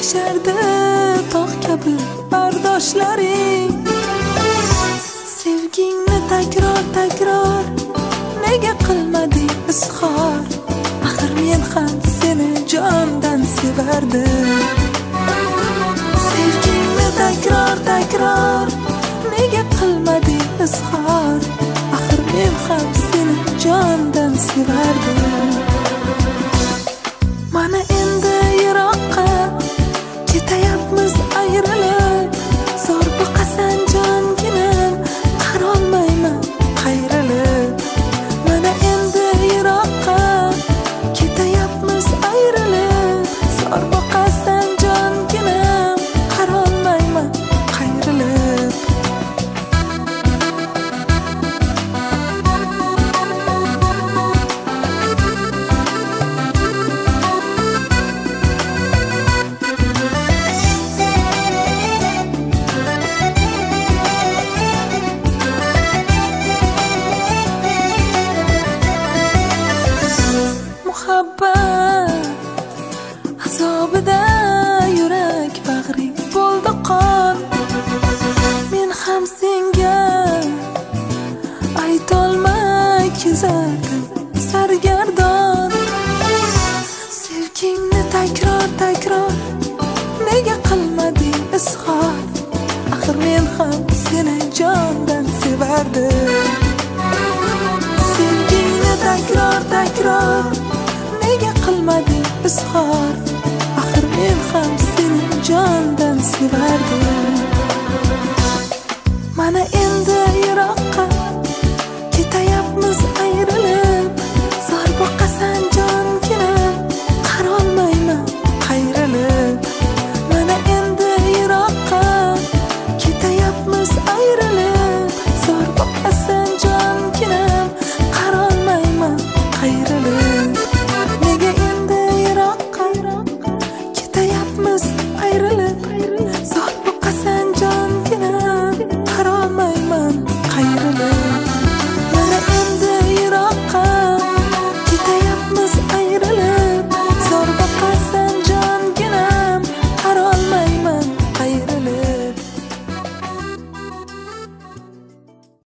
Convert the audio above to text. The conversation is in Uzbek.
yashardi tog' kabi bardoshlaring. Sevgingni takror nega qilmading izhor? Axir men ham seni jondan sevardim. Sevgingni takror nega qilmading izhor? Axir men ham seni jondan sevardim. Mana endi yiroqqa ketayapmiz ayrilib, zor boqasan jonginam, qarolmayman qayrilib. Mana endi yiroqqa ketayapmiz ayrilib, zor boqasan jonginam, qarolmayman qayrilib. Muhabbat azobida yurak bag'ring bo'ldi qon. Men ham senga aytolmay kezardim sargardon. Sevgingni takror nega qilmading izhor? Axir men ham seni jondan sevardim. Sevgingni takror